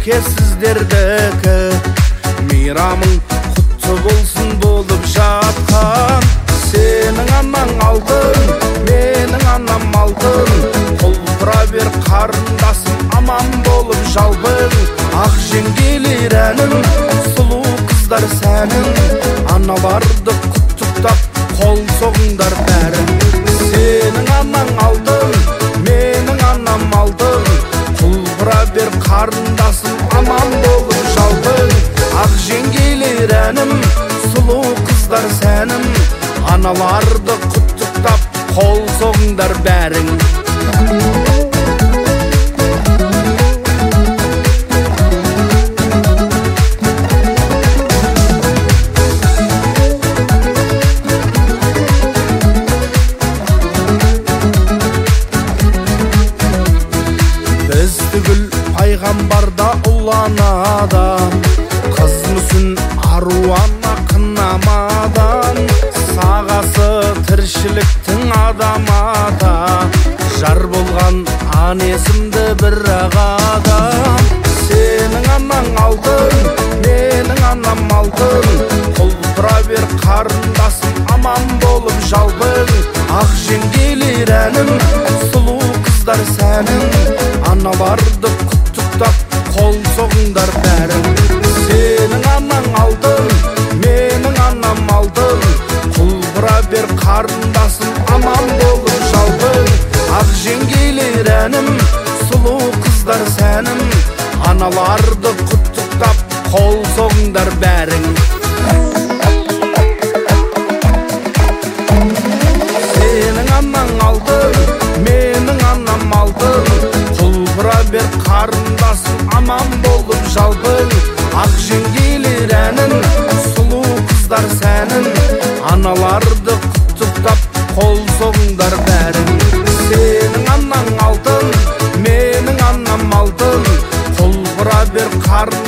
мереке сіздердікі. Мейрамың құтты болсын болып жатқан. Сенің анаң алтын, менің анам алтын. Құлпыра бер қарындасым, аман болып жалбың. Ақ жеңгелер әнің, сұлу қыздар сәнің. Аналарды құттықтап, қол соғыңдар бәрің. Сенің анаң алтын, менің анам алтын. Құлпыра бер қарындасым, аман болып жалбың. Ақ жеңгелер әнім, сұлу қыздар сәнім. Аналарды құттықтап, қол соғыңдар бәрің. Біз түгіл пайғамбарда ұланадан, қыз мүсін аруана қынамадан. Сағасы тіршіліктің адамада, жар болған ан есімді бір ағада. Сенің анаң алтын, менің анам алтын. Құлпыра бер қарындасым, аман болып жалбың. Ақ жеңгелер әнім, сұлу қыздар сәнім. Аналарды құттықтап, қол соғыңдар бәрің. Сенің анаң алтын, менің анам алтын. Құлпыра бер қарындасым, аман болып жалбың. Ақ жеңгелер әнім, сұлу қыздар сәнім. Аналарды құттықтап, қол соғыңдар бәрің. Сенің анаң алтын, менің анам алтын. Құлпыра бер қарындасым, аман болып жалбың. Ақ жеңгелер әнім, сұлу қыздар сәнім. Аналарды құттықтап, қол соғыңдар бәрің. Сенің анаң алтын, менің анам алтын. Құлпыра бер қарындасым,